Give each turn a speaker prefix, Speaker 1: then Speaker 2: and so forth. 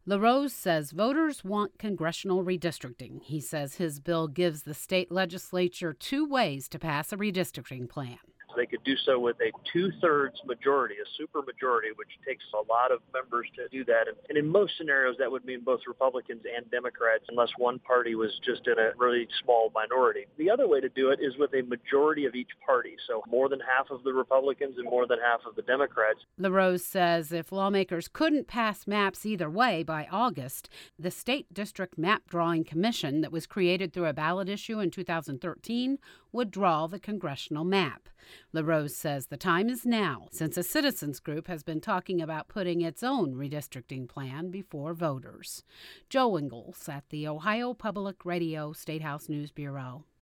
Speaker 1: LaRose says voters want congressional redistricting. He says his bill gives the state legislature two ways to pass a redistricting plan.
Speaker 2: They could do so with a two-thirds majority, a supermajority, which takes a lot of members to do that. And in most scenarios, that would mean both Republicans and Democrats, unless one party was just in a really small minority. The other way to do it is with a majority of each party, so more than half of the Republicans and more than half of the Democrats.
Speaker 1: LaRose says if lawmakers couldn't pass maps either way by August, the State District Map Drawing Commission that was created through a ballot issue in 2013 would draw the congressional map. LaRose says the time is now, since a citizens group has been talking about putting its own redistricting plan before voters. Joe Ingles at the Ohio Public Radio State House News Bureau.